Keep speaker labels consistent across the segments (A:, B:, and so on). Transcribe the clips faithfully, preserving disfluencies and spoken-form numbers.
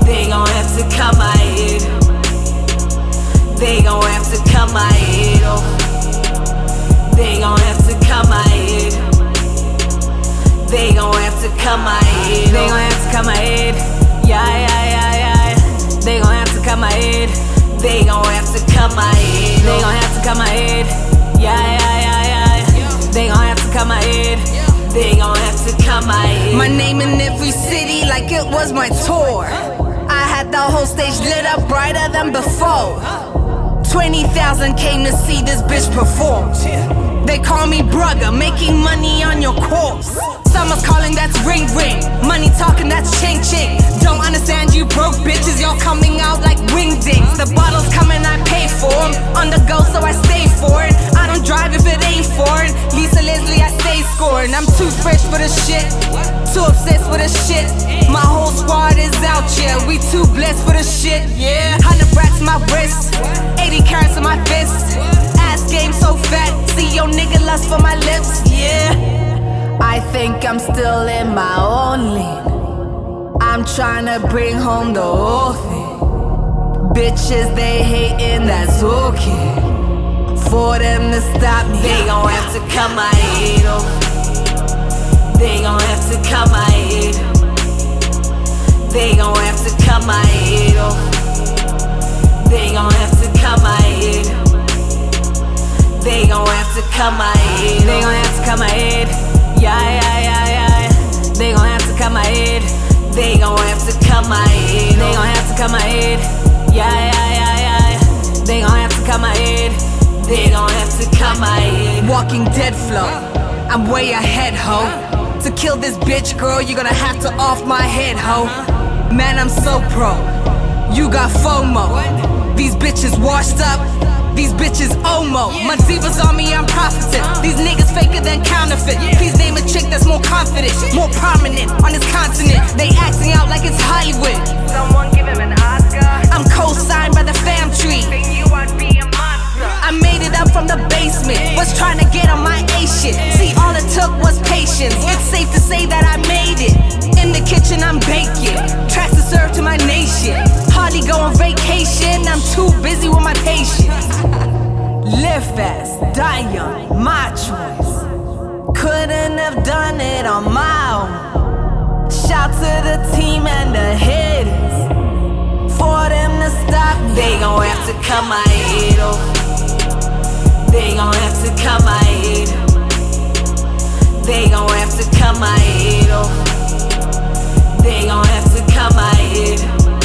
A: They gon' have to cut my head. They gon' have to cut my head off. They gon' have to cut my head. They gon' have to cut my head. They gon' have to cut my head. Yeah, yeah, yeah, yeah. They gon' have to cut my head. They gon' have to cut my head. They gon' have to cut my head. Yeah, yeah, yeah, yeah. They gon' have to cut my head. They gon' have to cut my head.
B: My name in every city like it was my tour. I had the whole stage lit up brighter than before. twenty thousand came to see this bitch perform. They call me brugger, making money on your corpse. Summer's calling, that's ring ring. Money talking, that's ching ching. Don't understand you broke bitches, y'all coming out like wingdings. The bottles coming, I pay for them. On the go, so I stay for it. I don't drive if it ain't foreign. Lisa Leslie, I stay scoring. I'm too fresh for the shit, too obsessed with the shit. My whole squad is out, yeah. We too blessed for the shit, yeah. Hundred racks my wrist, eighty carats in my fist. Ass game so fat, see your nigga lust for my lips, yeah. I think I'm still in my own lane. I'm tryna bring home the whole thing. Bitches, they hating, that's okay. For them to stop me,
A: they gon' have to cut my head off. They gon' have to cut my head. They gon' have to cut my head off. They gon' have to cut my head. They gon' have to cut my head. They gon' have to cut my head. Yeah, yeah, yeah, yeah. They gon' have to cut my head. They gon' have to cut my head. They gon' have to cut my head. Yeah, yeah, yeah, yeah. They gon' have to cut my head. They gon' have to cut my head.
B: Walking dead flow, I'm way ahead, ho. To kill this bitch, girl, you're gonna have to off my head, ho. Man, I'm so pro, you got FOMO. These bitches washed up, these bitches omo. My divas on me, I'm profiting. These niggas faker than counterfeit. Please name a chick that's more confident, more prominent on this continent. They acting out like it's Hollywood.
C: Someone give him an Oscar.
B: I'm co-signed by the fam tree.
C: Think you I'd be a monster.
B: I made it up from the basement, was trying to get on my A shit. See, all it took was patience. It's safe to say that I made it. In the kitchen, I'm baking. Tracks to serve to my nation. Hardly go on vacation, I'm too busy with my patience. Live fast, die young, my choice. Couldn't have done it on my own. Shout to the team and the haters. For them to stop me,
A: they gon' have to cut my head off. They gon' have to cut my head. They gon' have to cut my head off. They gon' have to cut my head.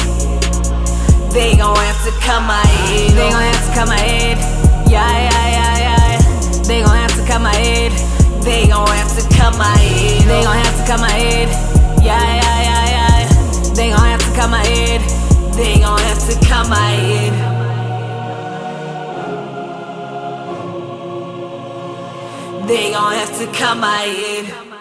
A: They gon' have to cut my head. They gon' have to cut my head. Yeah, yeah, yeah, yeah. They gon' have to cut my head. They gon' have to cut my head. They gon' have to cut my head. Yeah, yeah, yeah, yeah. They gon' have to cut my head. They gon' have to cut my head. They gon' have to cut my head.